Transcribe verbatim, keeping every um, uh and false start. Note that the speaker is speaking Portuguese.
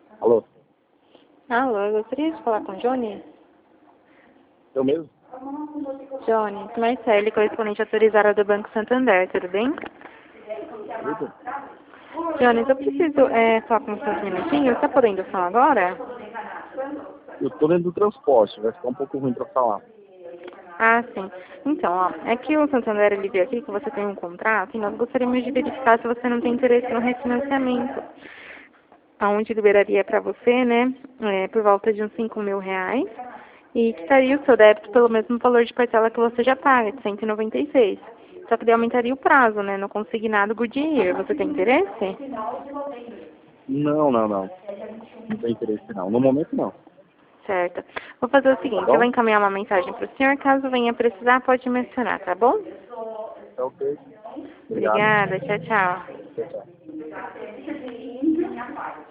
Alô? Alô, eu gostaria de falar com o Johnny. Eu mesmo? Johnny, Marcele, correspondente autorizada do Banco Santander, tudo bem? Tudo? Johnny, eu preciso é, falar com você uns minutinhos. Está podendo falar agora? Eu tô dentro do transporte, vai ficar um pouco ruim pra falar. Ah, sim. Então, ó, é que o Santander ele viu aqui que você tem um contrato e nós gostaríamos de verificar se você não tem interesse no refinanciamento. Aonde liberaria para você, né, é, por volta de uns cinco mil reais e quitaria o seu débito pelo mesmo valor de parcela que você já paga, de cento e noventa e seis. Só que daí aumentaria o prazo, né, no consignado Goodyear. Você tem interesse? Não, não, não. Não tem interesse não. No momento não. Certo. Vou fazer o Tá seguinte, eu vou bom? encaminhar uma mensagem para o senhor. Caso venha precisar, pode mencionar, tá bom? Tá ok. Obrigado. Obrigada. Tchau, tchau. Tchau, tchau.